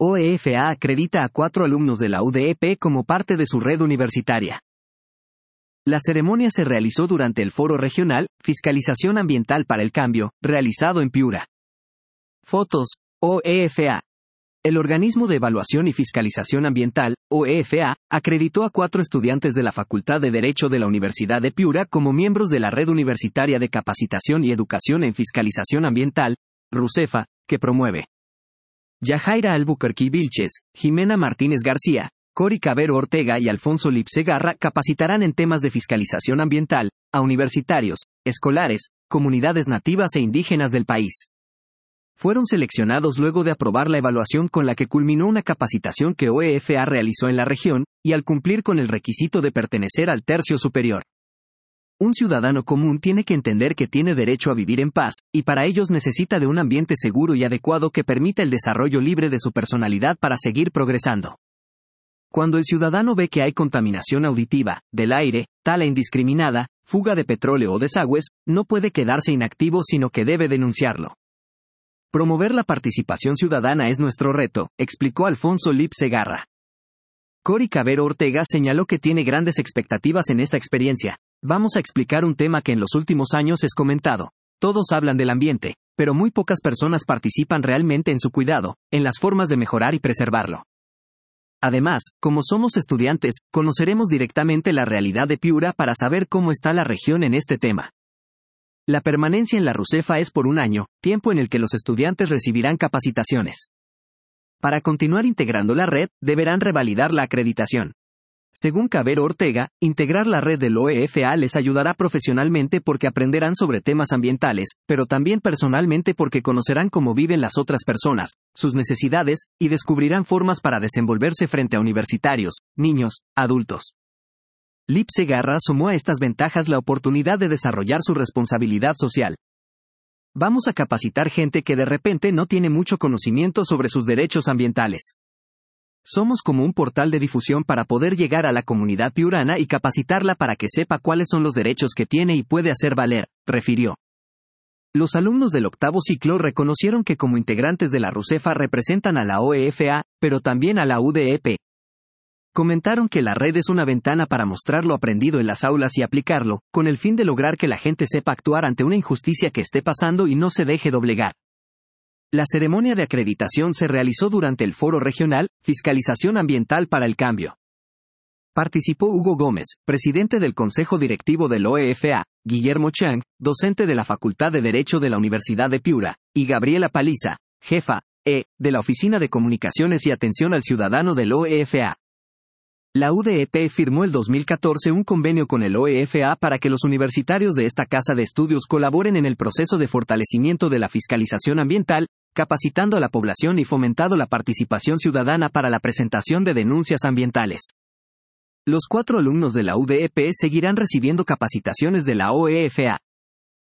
OEFA acredita a 4 alumnos de la UDEP como parte de su red universitaria. La ceremonia se realizó durante el Foro Regional, Fiscalización Ambiental para el Cambio, realizado en Piura. Fotos, OEFA. El Organismo de Evaluación y Fiscalización Ambiental, OEFA, acreditó a 4 estudiantes de la Facultad de Derecho de la Universidad de Piura como miembros de la Red Universitaria de Capacitación y Educación en Fiscalización Ambiental, RUCEFA, que promueve. Yajaira Albuquerque Vilches, Jimena Martínez García, Cori Cabero Ortega y Alfonso Lip Segarra capacitarán en temas de fiscalización ambiental, a universitarios, escolares, comunidades nativas e indígenas del país. Fueron seleccionados luego de aprobar la evaluación con la que culminó una capacitación que OEFA realizó en la región, y al cumplir con el requisito de pertenecer al tercio superior. Un ciudadano común tiene que entender que tiene derecho a vivir en paz, y para ellos necesita de un ambiente seguro y adecuado que permita el desarrollo libre de su personalidad para seguir progresando. Cuando el ciudadano ve que hay contaminación auditiva, del aire, tala indiscriminada, fuga de petróleo o desagües, no puede quedarse inactivo sino que debe denunciarlo. Promover la participación ciudadana es nuestro reto, explicó Alfonso Lip Segarra. Cori Cabero Ortega señaló que tiene grandes expectativas en esta experiencia. Vamos a explicar un tema que en los últimos años es comentado. Todos hablan del ambiente, pero muy pocas personas participan realmente en su cuidado, en las formas de mejorar y preservarlo. Además, como somos estudiantes, conoceremos directamente la realidad de Piura para saber cómo está la región en este tema. La permanencia en la RUCEFA es por un año, tiempo en el que los estudiantes recibirán capacitaciones. Para continuar integrando la red, deberán revalidar la acreditación. Según Cabero Ortega, integrar la red del OEFA les ayudará profesionalmente porque aprenderán sobre temas ambientales, pero también personalmente porque conocerán cómo viven las otras personas, sus necesidades, y descubrirán formas para desenvolverse frente a universitarios, niños, adultos. Lip Segarra sumó a estas ventajas la oportunidad de desarrollar su responsabilidad social. Vamos a capacitar gente que de repente no tiene mucho conocimiento sobre sus derechos ambientales. Somos como un portal de difusión para poder llegar a la comunidad piurana y capacitarla para que sepa cuáles son los derechos que tiene y puede hacer valer, refirió. Los alumnos del octavo ciclo reconocieron que como integrantes de la RUCEFA representan a la OEFA, pero también a la UDEP. Comentaron que la red es una ventana para mostrar lo aprendido en las aulas y aplicarlo, con el fin de lograr que la gente sepa actuar ante una injusticia que esté pasando y no se deje doblegar. La ceremonia de acreditación se realizó durante el Foro Regional, Fiscalización Ambiental para el Cambio. Participó Hugo Gómez, presidente del Consejo Directivo del OEFA, Guillermo Chang, docente de la Facultad de Derecho de la Universidad de Piura, y Gabriela Paliza, jefa, de la Oficina de Comunicaciones y Atención al Ciudadano del OEFA. La UDEP firmó el 2014 un convenio con el OEFA para que los universitarios de esta casa de estudios colaboren en el proceso de fortalecimiento de la fiscalización ambiental, capacitando a la población y fomentando la participación ciudadana para la presentación de denuncias ambientales. Los 4 alumnos de la UDEP seguirán recibiendo capacitaciones de la OEFA.